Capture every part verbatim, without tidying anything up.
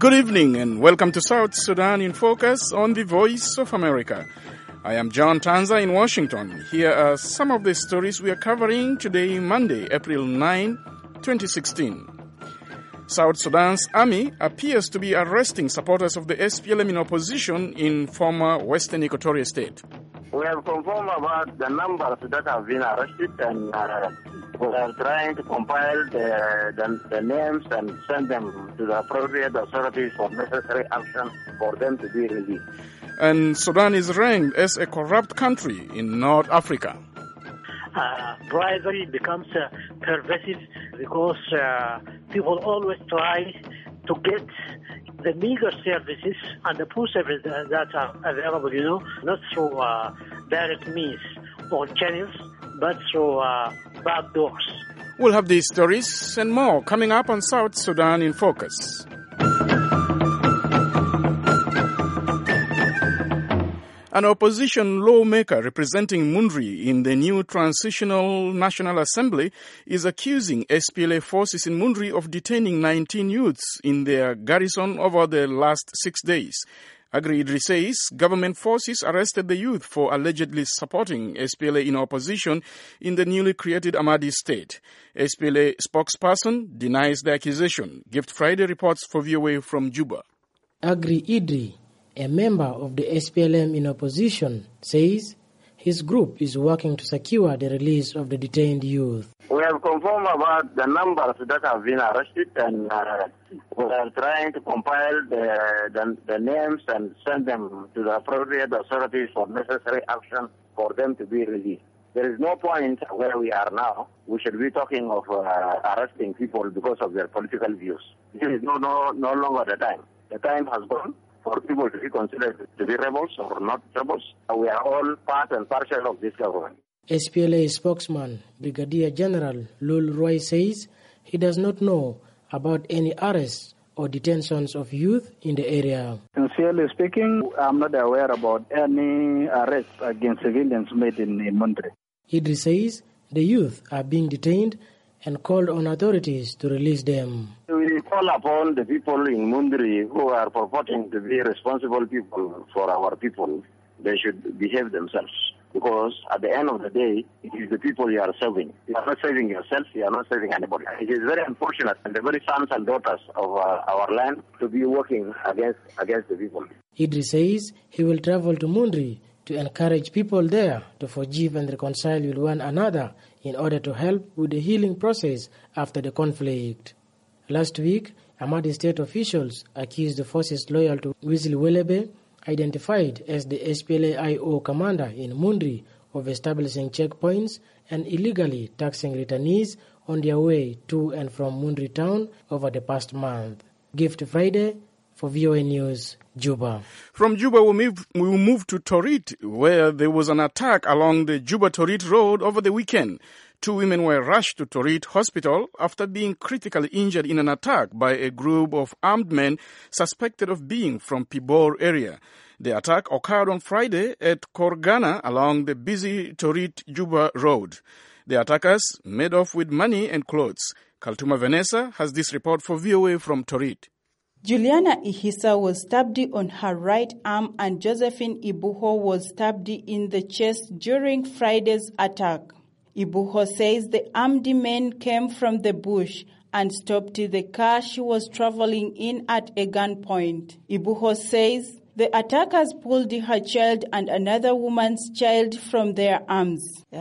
Good evening and welcome to South Sudan in Focus on the Voice of America. I am John Tanza in Washington. Here are some of the stories we are covering today, Monday, April ninth, twenty sixteen. South Sudan's army appears to be arresting supporters of the S P L M in opposition in former Western Equatoria State. We have confirmed about the numbers that have been arrested, and uh, we are trying to compile the, the, the names and send them to the appropriate authorities for necessary action for them to be released. And Sudan is ranked as a corrupt country in North Africa. Uh, bribery becomes uh, pervasive because uh, people always try to get the meager services and the poor services that are available, you know, not through uh, direct means or channels, but through uh, back doors. We'll have these stories and more coming up on South Sudan in Focus. An opposition lawmaker representing Mundri in the new Transitional National Assembly is accusing S P L A forces in Mundri of detaining nineteen youths in their garrison over the last six days. Agri Idri says government forces arrested the youth for allegedly supporting S P L A in opposition in the newly created Ahmadi state. S P L A spokesperson denies the accusation. Gift Friday reports for V O A from Juba. Agri Idri, a member of the S P L M in opposition, says his group is working to secure the release of the detained youth. We have confirmed about the numbers that have been arrested, and uh, we are trying to compile the, the, the names and send them to the appropriate authorities for necessary action for them to be released. There is no point where we are now. We should be talking of uh, arresting people because of their political views. This is no, no, no longer the time. The time has gone for people to be considered to be rebels or not rebels. We are all part and parcel of this government. S P L A spokesman Brigadier General Lul Roy says he does not know about any arrests or detentions of youth in the area. Sincerely speaking, I'm not aware about any arrests against civilians made in, in Mundri. Idris says the youth are being detained and called on authorities to release them. We call upon the people in Mundri who are purporting to be responsible people for our people. They should behave themselves, because at the end of the day, it is the people you are serving. You are not saving yourself, you are not saving anybody. It is very unfortunate, and the very sons and daughters of uh, our land to be working against against the people. Idris says he will travel to Mundri to encourage people there to forgive and reconcile with one another in order to help with the healing process after the conflict. Last week, Ahmadi state officials accused the forces loyal to Wizil Welebe, identified as the S P L A I O commander in Mundri, of establishing checkpoints and illegally taxing returnees on their way to and from Mundri town over the past month. Gift Friday for V O A News, Juba. From Juba, we move, we move to Torit, where there was an attack along the Juba-Torit road over the weekend. Two women were rushed to Torit Hospital after being critically injured in an attack by a group of armed men suspected of being from Pibor area. The attack occurred on Friday at Korgana along the busy Torit-Juba road. The attackers made off with money and clothes. Kaltuma Vanessa has this report for V O A from Torit. Juliana Ihisa was stabbed on her right arm and Josephine Ibuho was stabbed in the chest during Friday's attack. Ibuho says the armed men came from the bush and stopped the car she was traveling in at a gunpoint. Ibuho says the attackers pulled her child and another woman's child from their arms.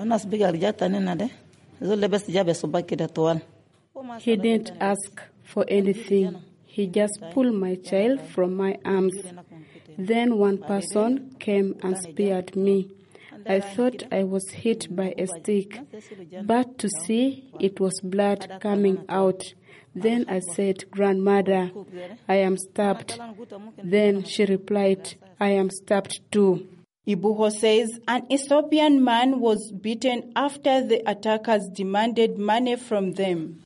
He didn't ask for anything. He just pulled my child from my arms. Then one person came and speared me. I thought I was hit by a stick, but to see it was blood coming out. Then I said, "Grandmother, I am stabbed." Then she replied, "I am stabbed too." Ibuho says an Ethiopian man was beaten after the attackers demanded money from them.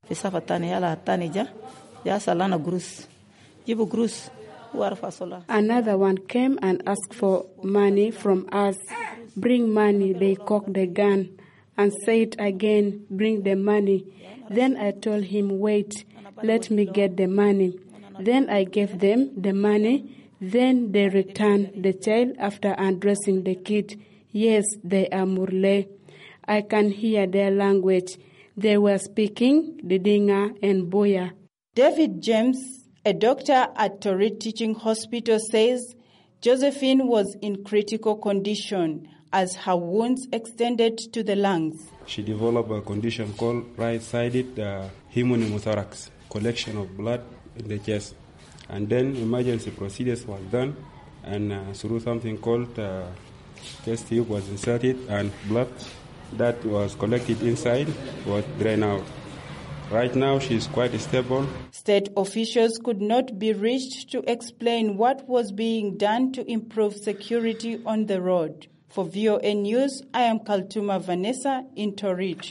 Another one came and asked for money from us. Bring money, they cocked the gun and said again, bring the money. Then I told him, wait, let me get the money. Then I gave them the money. Then they returned the child after undressing the kid. Yes, they are Murle. I can hear their language. They were speaking Didinga and Boya. David James, a doctor at Torit Teaching Hospital, says Josephine was in critical condition as her wounds extended to the lungs. She developed a condition called right-sided uh, pneumothorax, collection of blood in the chest. And then emergency procedures was done, and uh, through something called uh, chest tube was inserted, and blood that was collected inside was drained out. Right now, she is quite stable. State officials could not be reached to explain what was being done to improve security on the road. For V O A News, I am Kaltuma Vanessa in Torit.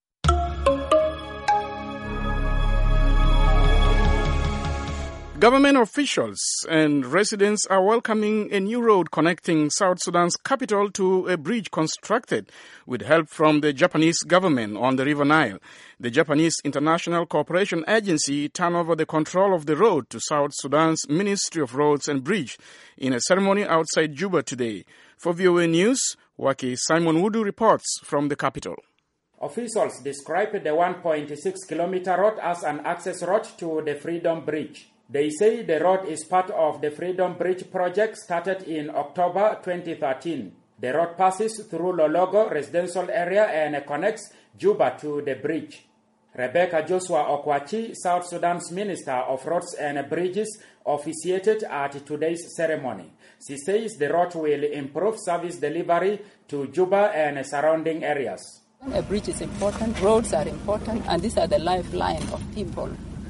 Government officials and residents are welcoming a new road connecting South Sudan's capital to a bridge constructed with help from the Japanese government on the River Nile. The Japanese International Cooperation Agency turned over the control of the road to South Sudan's Ministry of Roads and Bridge in a ceremony outside Juba today. For V O A News, Waki Simon Wudu reports from the capital. Officials described the one point six kilometer road as an access road to the Freedom Bridge. They say the road is part of the Freedom Bridge project started in October twenty thirteen. The road passes through Lologo residential area and connects Juba to the bridge. Rebecca Joshua Okwachi, South Sudan's Minister of Roads and Bridges, officiated at today's ceremony. She says the road will improve service delivery to Juba and surrounding areas. A bridge is important, roads are important, and these are the lifeline of people.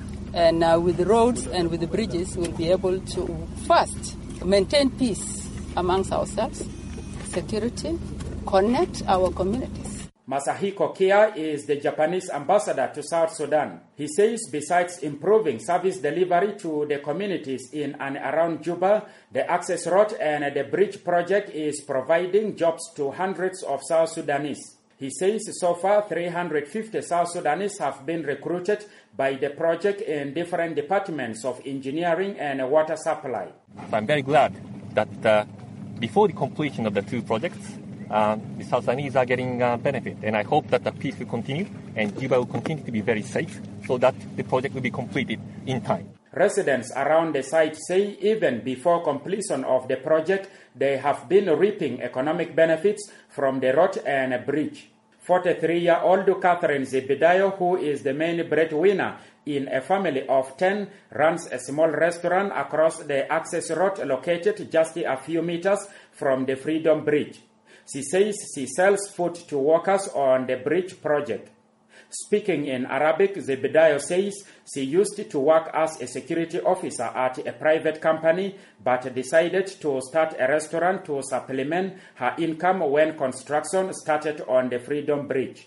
And uh, with the roads and with the bridges, we'll be able to first maintain peace amongst ourselves, security, connect our communities. Masahiko Kia is the Japanese ambassador to South Sudan. He says besides improving service delivery to the communities in and around Juba, the access road and the bridge project is providing jobs to hundreds of South Sudanese. He says so far three hundred fifty South Sudanese have been recruited by the project in different departments of engineering and water supply. I'm very glad that uh, before the completion of the two projects, uh, the South Sudanese are getting uh, benefit. And I hope that the peace will continue and Juba will continue to be very safe so that the project will be completed in time. Residents around the site say even before completion of the project, they have been reaping economic benefits from the road and bridge. forty-three-year-old Catherine Zebedayo, who is the main breadwinner in a family of ten, runs a small restaurant across the access road located just a few meters from the Freedom Bridge. She says she sells food to workers on the bridge project. Speaking in Arabic, Zebedayo says she used to work as a security officer at a private company, but decided to start a restaurant to supplement her income when construction started on the Freedom Bridge.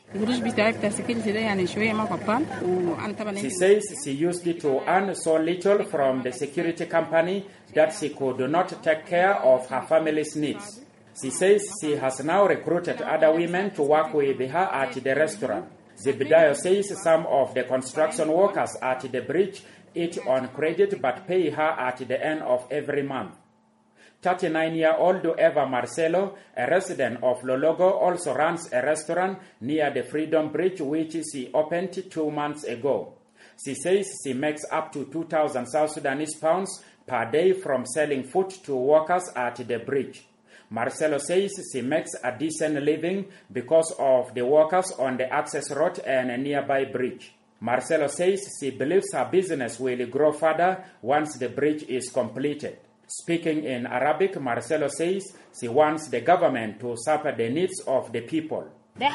She says she used to earn so little from the security company that she could not take care of her family's needs. She says she has now recruited other women to work with her at the restaurant. Zebedayo says some of the construction workers at the bridge eat on credit but pay her at the end of every month. thirty-nine-year-old Eva Marcelo, a resident of Lologo, also runs a restaurant near the Freedom Bridge, which she opened two months ago. She says she makes up to two thousand South Sudanese pounds per day from selling food to workers at the bridge. Marcelo says she makes a decent living because of the workers on the access road and a nearby bridge. Marcelo says she believes her business will grow further once the bridge is completed. Speaking in Arabic, Marcelo says she wants the government to serve the needs of the people.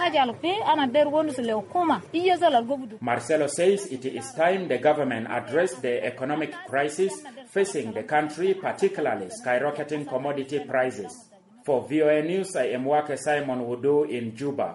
Marcelo says it is time the government address the economic crisis facing the country, particularly skyrocketing commodity prices. For V O A News, I am Wake Simon Wudu in Juba.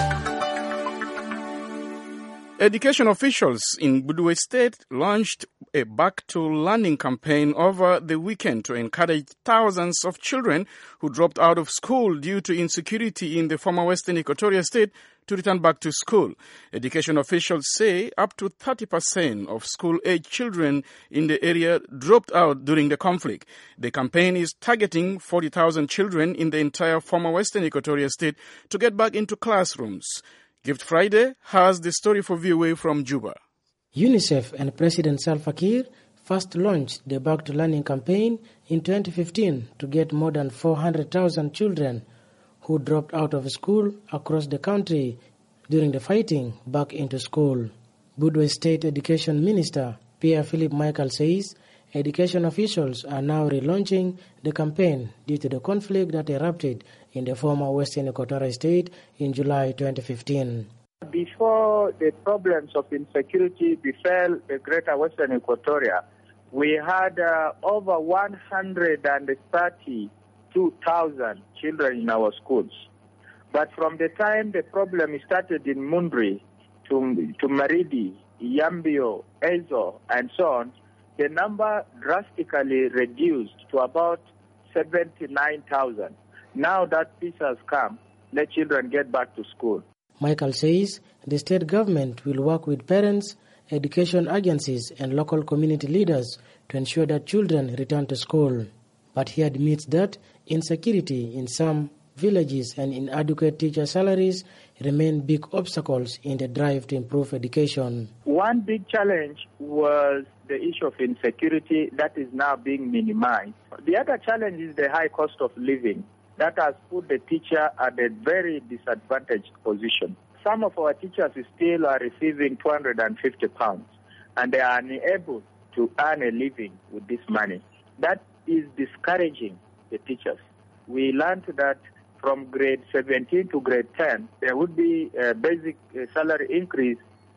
Education officials in Budue State launched a back-to-learning campaign over the weekend to encourage thousands of children who dropped out of school due to insecurity in the former Western Equatoria State to return back to school. Education officials say up to thirty percent of school-age children in the area dropped out during the conflict. The campaign is targeting forty thousand children in the entire former Western Equatoria State to get back into classrooms. Gift Friday has the story for V O A from Juba. UNICEF and President Salva Kiir first launched the Back to Learning campaign in twenty fifteen to get more than four hundred thousand children who dropped out of school across the country during the fighting back into school. Budwe State Education Minister Pierre-Philippe Michael says education officials are now relaunching the campaign due to the conflict that erupted in the former Western Equatoria State in July twenty fifteen. Before the problems of insecurity befell the greater Western Equatoria, we had uh, over one hundred thirty-two thousand children in our schools. But from the time the problem started in Mundri to, to Maridi, Yambio, Ezo, and so on, the number drastically reduced to about seventy-nine thousand. Now that peace has come, let children get back to school. Michael says the state government will work with parents, education agencies, and local community leaders to ensure that children return to school. But he admits that insecurity in some villages and inadequate teacher salaries remain big obstacles in the drive to improve education. One big challenge was the issue of insecurity that is now being minimized. The other challenge is the high cost of living that has put the teacher at a very disadvantaged position. Some of our teachers still are receiving two hundred fifty pounds and they are unable to earn a living with this money. That is discouraging the teachers. We learned that from grade seventeen to grade ten, there would be a basic salary increase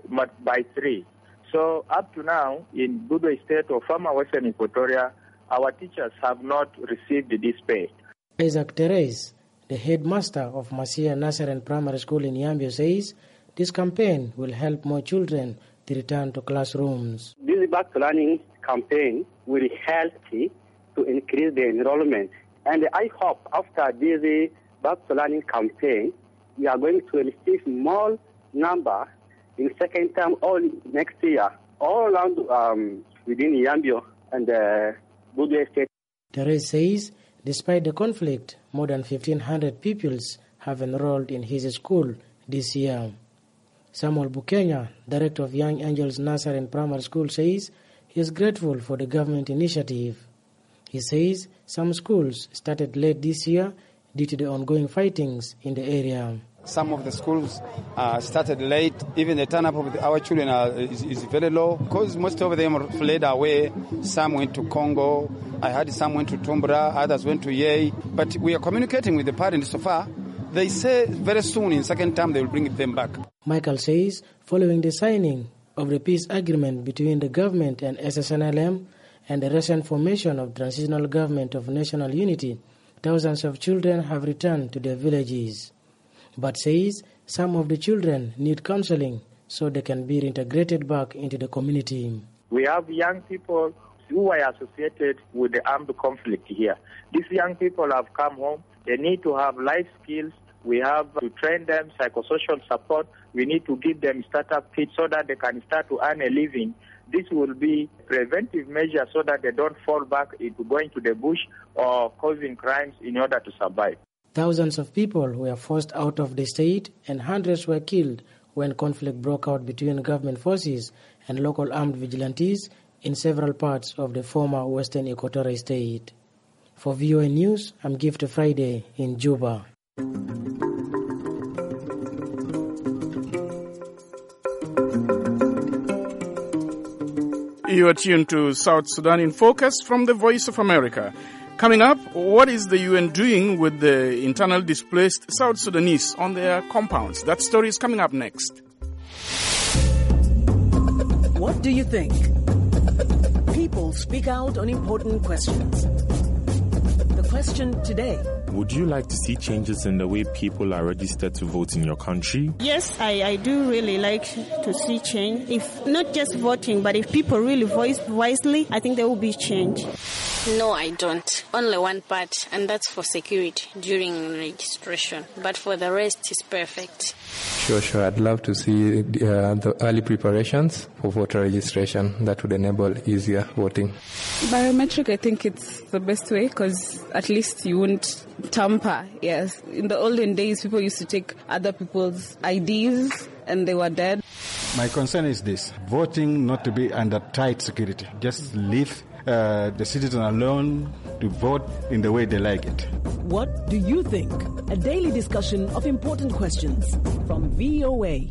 by three. So up to now, in Budwe State or former Western Equatoria, our teachers have not received this pay. Isaac Teres, the headmaster of Masia Nasaren Primary School in Yambio, says this campaign will help more children to return to classrooms. This Back to Learning campaign will help to increase the enrollment. And I hope after this Back to Learning campaign, we are going to receive more number in second term or next year, all around um, within Yambio and uh, Budwe State. Teres says despite the conflict, more than fifteen hundred pupils have enrolled in his school this year. Samuel Bukenya, director of Young Angels Nazarene Primary School, says he is grateful for the government initiative. He says some schools started late this year due to the ongoing fightings in the area. Some of the schools uh, started late. Even the turn-up of the, our children are, is, is very low because most of them fled away. Some went to Congo. I heard some went to Tumbra. Others went to Yei. But we are communicating with the parents so far. They say very soon in second term they will bring them back. Michael says following the signing of the peace agreement between the government and S S N L M and the recent formation of Transitional Government of National Unity, thousands of children have returned to their villages. But says some of the children need counseling so they can be reintegrated back into the community. We have young people who are associated with the armed conflict here. These young people have come home. They need to have life skills. We have to train them, psychosocial support. We need to give them startup kits so that they can start to earn a living. This will be preventive measures so that they don't fall back into going to the bush or causing crimes in order to survive. Thousands of people were forced out of the state and hundreds were killed when conflict broke out between government forces and local armed vigilantes in several parts of the former Western Equatoria State. For V O A News, I'm Gift Friday in Juba. You are tuned to South Sudan in Focus from the Voice of America. Coming up, what is the U N doing with the internal displaced South Sudanese on their compounds? That story is coming up next. What do you think? People speak out on important questions. The question today, Would you like to see changes in the way people are registered to vote in your country? Yes, I, I do really like to see change. If not just voting, but if people really voice wisely, I think there will be change. No, I don't. Only one part, and that's for security during registration. But for the rest, it's perfect. Sure, sure. I'd love to see uh, the early preparations for voter registration. That would enable easier voting. Biometric, I think it's the best way because at least you won't tamper. Yes. In the olden days, people used to take other people's I Ds and they were dead. My concern is this. Voting not to be under tight security. Just leave uh, the citizen alone to vote in the way they like it. What do you think? A daily discussion of important questions from V O A.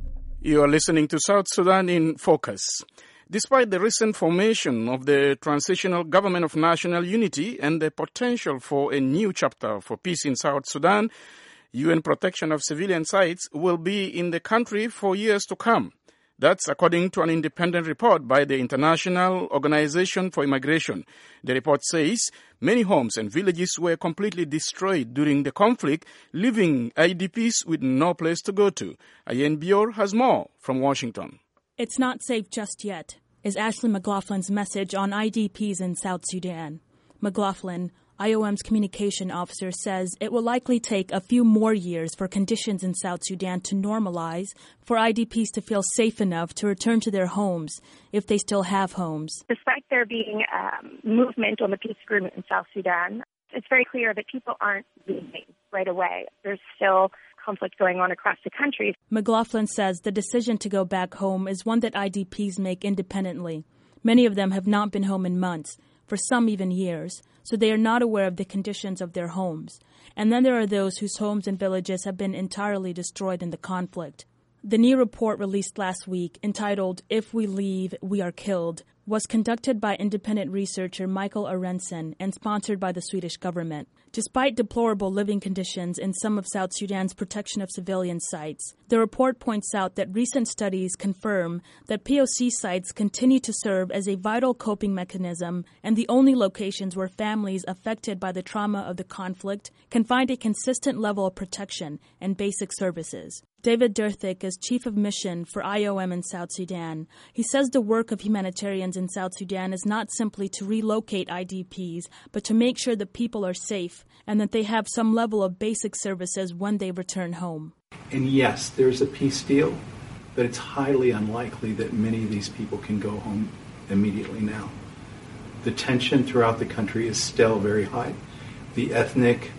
You are listening to South Sudan in Focus. Despite the recent formation of the Transitional Government of National Unity and the potential for a new chapter for peace in South Sudan, U N protection of civilian sites will be in the country for years to come. That's according to an independent report by the International Organization for Immigration. The report says many homes and villages were completely destroyed during the conflict, leaving I D Ps with no place to go to. Ayen Bior has more from Washington. It's not safe just yet, is Ashley McLaughlin's message on I D Ps in South Sudan. McLaughlin, I O M's communication officer, says it will likely take a few more years for conditions in South Sudan to normalize, for I D Ps to feel safe enough to return to their homes, if they still have homes. Despite there being um, movement on the peace agreement in South Sudan, it's very clear that people aren't leaving right away. There's still conflict going on across the country. McLaughlin says the decision to go back home is one that I D Ps make independently. Many of them have not been home in months, for some even years, so they are not aware of the conditions of their homes. And then there are those whose homes and villages have been entirely destroyed in the conflict. The new report released last week, entitled If We Leave, We Are Killed, was conducted by independent researcher Michael Arenson and sponsored by the Swedish government. Despite deplorable living conditions in some of South Sudan's protection of civilian sites, the report points out that recent studies confirm that P O C sites continue to serve as a vital coping mechanism and the only locations where families affected by the trauma of the conflict can find a consistent level of protection and basic services. David Derthik is chief of mission for I O M in South Sudan. He says the work of humanitarians in South Sudan is not simply to relocate I D Ps, but to make sure the people are safe and that they have some level of basic services when they return home. And yes, there's a peace deal, but it's highly unlikely that many of these people can go home immediately now. The tension throughout the country is still very high. The ethnic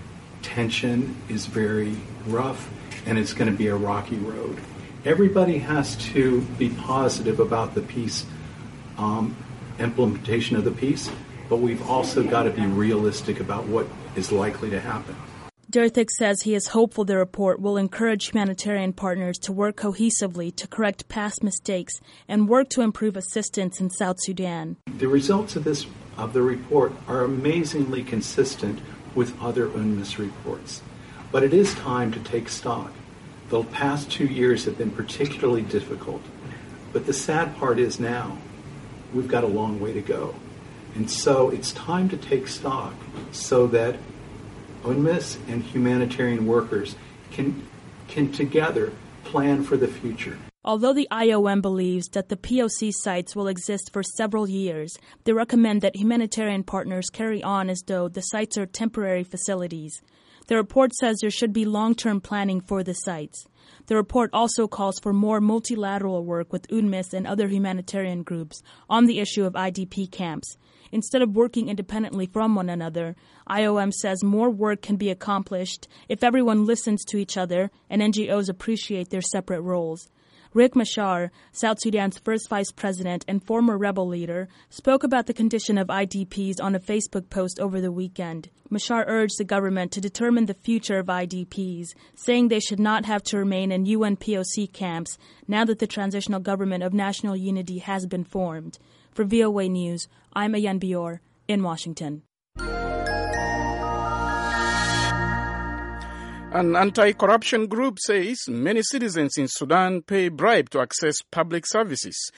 tension is very rough, and it's going to be a rocky road. Everybody has to be positive about the peace, um, implementation of the peace, but we've also got to be realistic about what is likely to happen. Derthik says he is hopeful the report will encourage humanitarian partners to work cohesively to correct past mistakes and work to improve assistance in South Sudan. The results of this of the report are amazingly consistent with other UNMISS reports. But it is time to take stock. The past two years have been particularly difficult. But the sad part is now, we've got a long way to go. And so it's time to take stock so that UNMISS and humanitarian workers can, can together plan for the future. Although the I O M believes that the P O C sites will exist for several years, they recommend that humanitarian partners carry on as though the sites are temporary facilities. The report says there should be long-term planning for the sites. The report also calls for more multilateral work with UNMISS and other humanitarian groups on the issue of I D P camps. Instead of working independently from one another, I O M says more work can be accomplished if everyone listens to each other and N G Os appreciate their separate roles. Riek Machar, South Sudan's first vice president and former rebel leader, spoke about the condition of I D Ps on a Facebook post over the weekend. Machar urged the government to determine the future of I D Ps, saying they should not have to remain in U N P O C camps now that the Transitional Government of National Unity has been formed. For V O A News, I'm Ayen Bior in Washington. An anti-corruption group says many citizens in Sudan pay bribe to access public services.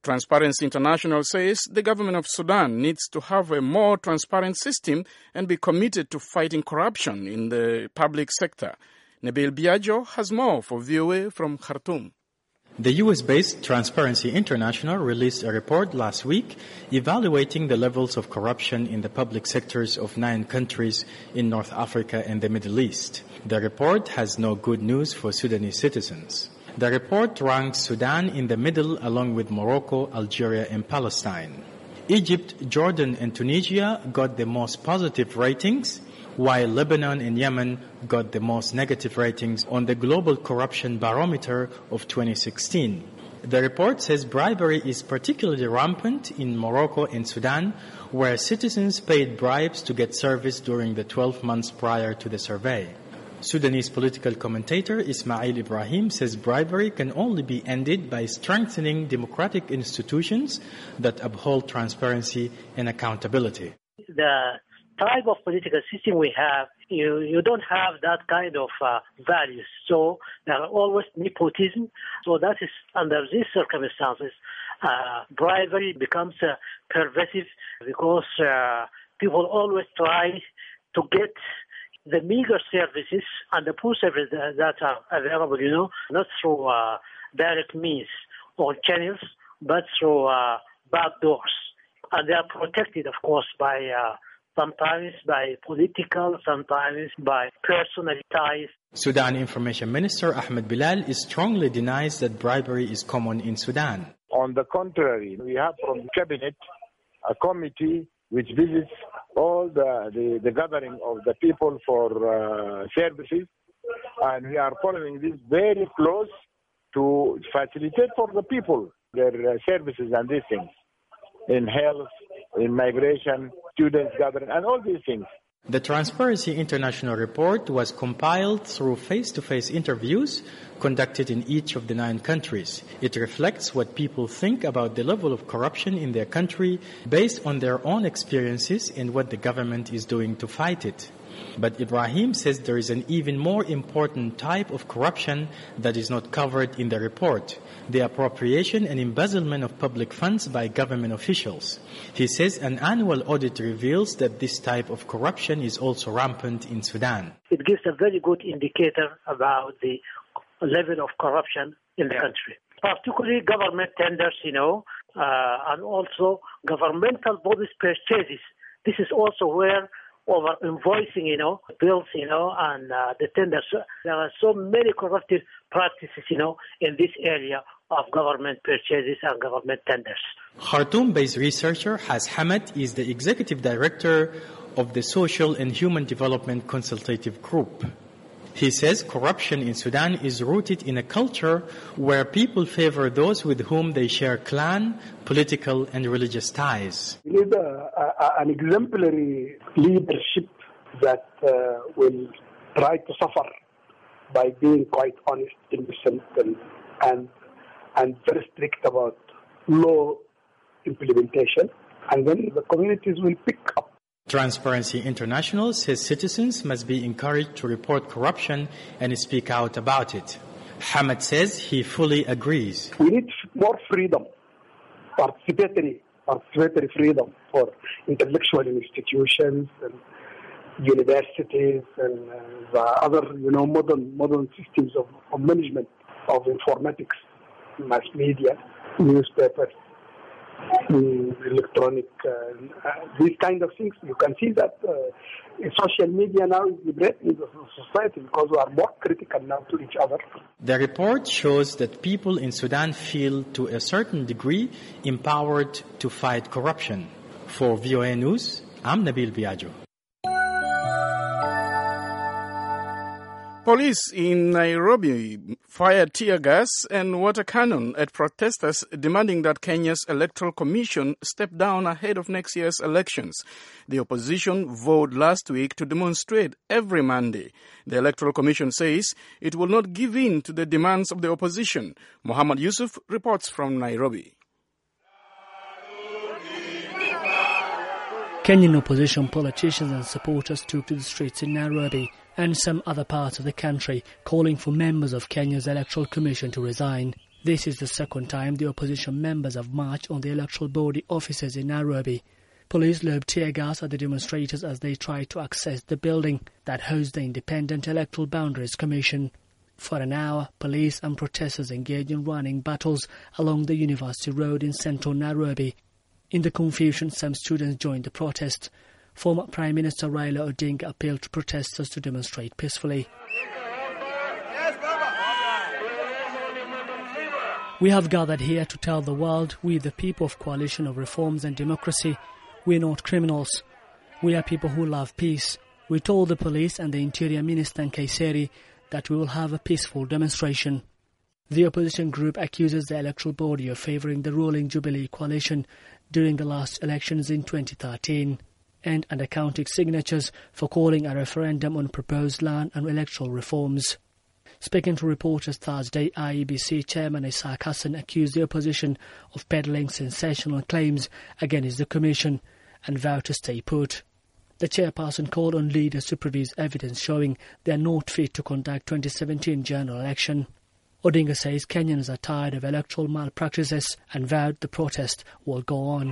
Transparency International says the government of Sudan needs to have a more transparent system and be committed to fighting corruption in the public sector. Nabil Biagio has more for V O A from Khartoum. The U S-based Transparency International released a report last week evaluating the levels of corruption in the public sectors of nine countries in North Africa and the Middle East. The report has no good news for Sudanese citizens. The report ranks Sudan in the middle along with Morocco, Algeria, and Palestine. Egypt, Jordan, and Tunisia got the most positive ratings, while Lebanon and Yemen got the most negative ratings on the Global Corruption Barometer of twenty sixteen. The report says bribery is particularly rampant in Morocco and Sudan, where citizens paid bribes to get service during the twelve months prior to the survey. Sudanese political commentator Ismail Ibrahim says bribery can only be ended by strengthening democratic institutions that uphold transparency and accountability. The type of political system we have, you, you don't have that kind of uh, values. So there are always nepotism. So that is, under these circumstances, uh, bribery becomes uh, pervasive because uh, people always try to get the meager services and the poor services that are available, you know, not through uh, direct means or channels, but through uh, back doors. And they are protected, of course, by uh, sometimes by political, sometimes by personal ties. Sudan Information Minister Ahmed Bilal strongly denies that bribery is common in Sudan. On the contrary, we have from the cabinet a committee which visits all the, the, the gathering of the people for uh, services, and we are following this very close to facilitate for the people their uh, services and these things in health, in migration, students gathering, and all these things. The Transparency International report was compiled through face-to-face interviews conducted in each of the nine countries. It reflects what people think about the level of corruption in their country based on their own experiences and what the government is doing to fight it. But Ibrahim says there is an even more important type of corruption that is not covered in the report: the appropriation and embezzlement of public funds by government officials. He says an annual audit reveals that this type of corruption is also rampant in Sudan. It gives a very good indicator about the level of corruption in the country, particularly government tenders, you know, uh, and also governmental bodies purchases. This is also where over invoicing, you know, bills, you know, and uh, the tenders. There are so many corruptive practices, you know, in this area of government purchases and government tenders. Khartoum-based researcher Has Hamad is the executive director of the Social and Human Development Consultative Group. He says corruption in Sudan is rooted in a culture where people favor those with whom they share clan, political, and religious ties. We need a, a, an exemplary leadership that uh, will try to suffer by being quite honest, innocent, and, and, and very strict about law implementation. And then the communities will pick up. Transparency International says citizens must be encouraged to report corruption and speak out about it. Hamad says he fully agrees. We need more freedom, participatory, participatory freedom for intellectual institutions and universities and uh, the other, you know, modern modern systems of, of management of informatics, mass media, newspapers. Mm, electronic, uh, uh, these kind of things. You can see that uh, social media now is liberating the society because we are more critical now to each other. The report shows that people in Sudan feel to a certain degree empowered to fight corruption. For V O A News, I'm Nabil Biagio. Police in Nairobi fired tear gas and water cannon at protesters demanding that Kenya's Electoral Commission step down ahead of next year's elections. The opposition vowed last week to demonstrate every Monday. The Electoral Commission says it will not give in to the demands of the opposition. Muhammad Yusuf reports from Nairobi. Kenyan opposition politicians and supporters took to the streets in Nairobi and some other parts of the country, calling for members of Kenya's Electoral Commission to resign. This is the second time the opposition members have marched on the electoral body offices in Nairobi. Police lobbed tear gas at the demonstrators as they tried to access the building that hosts the Independent Electoral Boundaries Commission. For an hour, police and protesters engaged in running battles along the University Road in central Nairobi. In the confusion, some students joined the protest. Former Prime Minister Raila Odinga appealed to protesters to demonstrate peacefully. We have gathered here to tell the world we, the people of Coalition of Reforms and Democracy, we are not criminals. We are people who love peace. We told the police and the Interior Minister Nkaiseri that we will have a peaceful demonstration. The opposition group accuses the electoral body of favouring the ruling Jubilee coalition during the last elections in twenty thirteen and under counting signatures for calling a referendum on proposed land and electoral reforms. Speaking to reporters Thursday, I E B C Chairman Isaac Hassan accused the opposition of peddling sensational claims against the Commission and vowed to stay put. The chairperson called on leaders to produce evidence showing they are not fit to conduct twenty seventeen general election. Odinga says Kenyans are tired of electoral malpractices and vowed the protest will go on.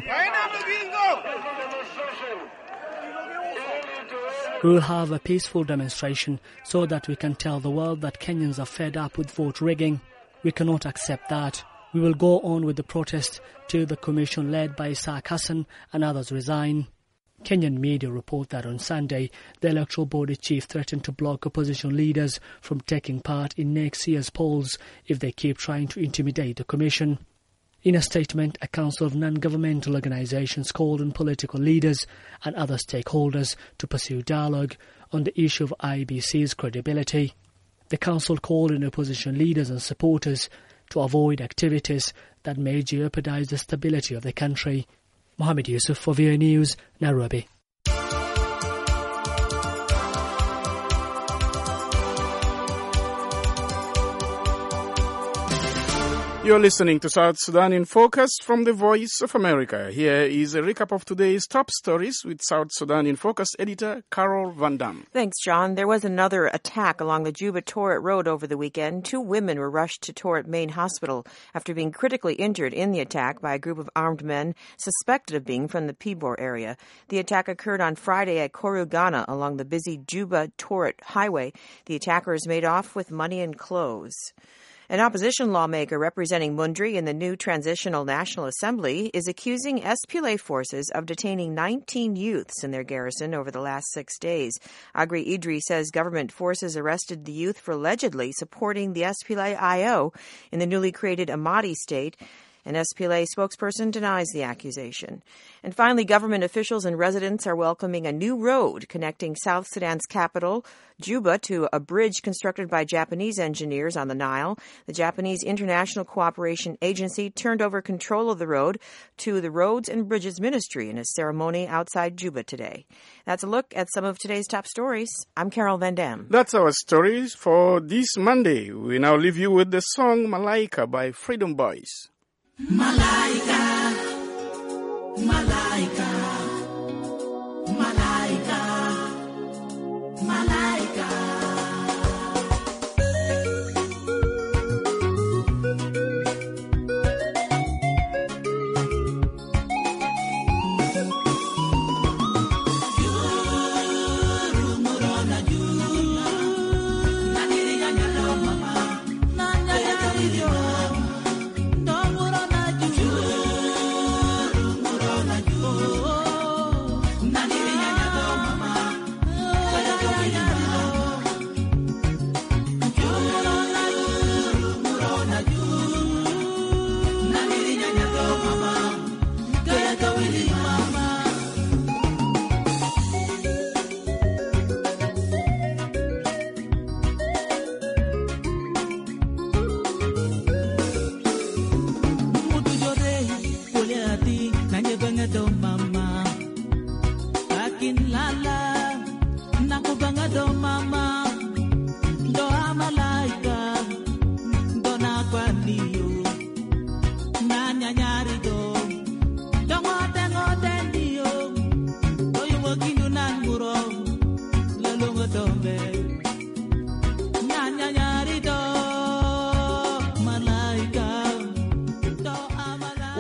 We will have a peaceful demonstration so that we can tell the world that Kenyans are fed up with vote rigging. We cannot accept that. We will go on with the protest till the commission led by Isaac Hassan and others resign. Kenyan media report that on Sunday, the electoral body chief threatened to block opposition leaders from taking part in next year's polls if they keep trying to intimidate the commission. In a statement, a council of non-governmental organizations called on political leaders and other stakeholders to pursue dialogue on the issue of I E B C's credibility. The council called on opposition leaders and supporters to avoid activities that may jeopardize the stability of the country. Mohammed Yusuf for V O A News, Nairobi. You're listening to South Sudan in Focus from the Voice of America. Here is a recap of today's top stories with South Sudan in Focus editor Carol Van Dam. Thanks, John. There was another attack along the Juba-Torit Road over the weekend. Two women were rushed to Torit Main Hospital after being critically injured in the attack by a group of armed men suspected of being from the Pibor area. The attack occurred on Friday at Korugana along the busy Juba-Torit Highway. The attackers made off with money and clothes. An opposition lawmaker representing Mundri in the new Transitional National Assembly is accusing S P L A forces of detaining nineteen youths in their garrison over the last six days. Agri Idri says government forces arrested the youth for allegedly supporting the S P L A I O in the newly created Amadi state. An S P L A spokesperson denies the accusation. And finally, government officials and residents are welcoming a new road connecting South Sudan's capital, Juba, to a bridge constructed by Japanese engineers on the Nile. The Japanese International Cooperation Agency turned over control of the road to the Roads and Bridges Ministry in a ceremony outside Juba today. That's a look at some of today's top stories. I'm Carol Van Dam. That's our stories for this Monday. We now leave you with the song Malaika by Freedom Boys. Malaika, Malaika, Malaika, Malaika. Juru murona juru, naniri ganyalo mama, nanya kaliyo. Oh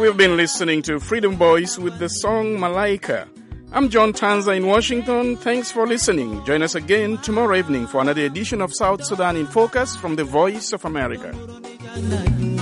We've been listening to Freedom Boys with the song Malaika. I'm John Tanza in Washington. Thanks for listening. Join us again tomorrow evening for another edition of South Sudan in Focus from the Voice of America.